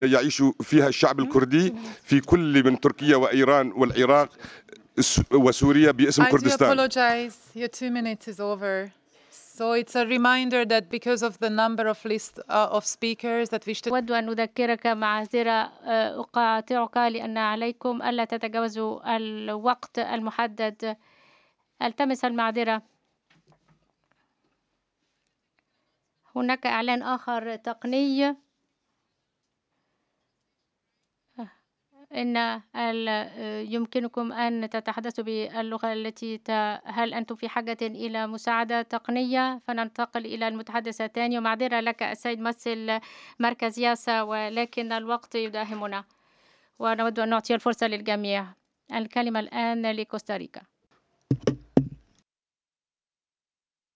يعيش فيها الشعب الكردي في كل من تركيا وإيران والعراق وسوريا باسم I do كردستان. apologize. Your 2 minutes is over. So it's a reminder that because of the number of list of speakers that we should. أود أن أذكرك معذرة أقاطعك لأن عليكم ألا تتجاوزوا الوقت المحدد. ألتمس المعذرة. هناك إعلان آخر تقني. إن يمكنكم أن تتحدثوا باللغة التي هل أنتم في حاجة إلى مساعدة تقنية؟ فننتقل إلى المتحدث الثاني. ومعذرة لك السيد ممثل مركز ياسا، ولكن الوقت يداهمنا ونود أن نعطي الفرصة للجميع. الكلمة الآن لكوستاريكا.